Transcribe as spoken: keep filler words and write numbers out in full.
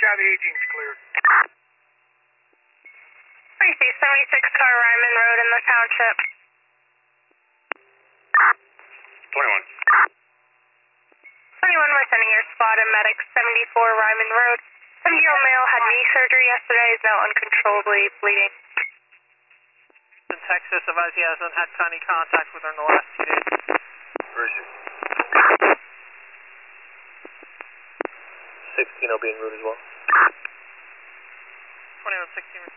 Copy, eighteen's clear. I see seventy-six car Ryman Road in the township. twenty-one. twenty-one, we're sending your spot and medic, seventy-four Ryman Road. seventy-year-old male had knee surgery yesterday, is now uncontrollably bleeding. In Texas, advise he hasn't had any contact with her in the last two days. Where is she? sixteen will be en route as well. twenty-one sixteen.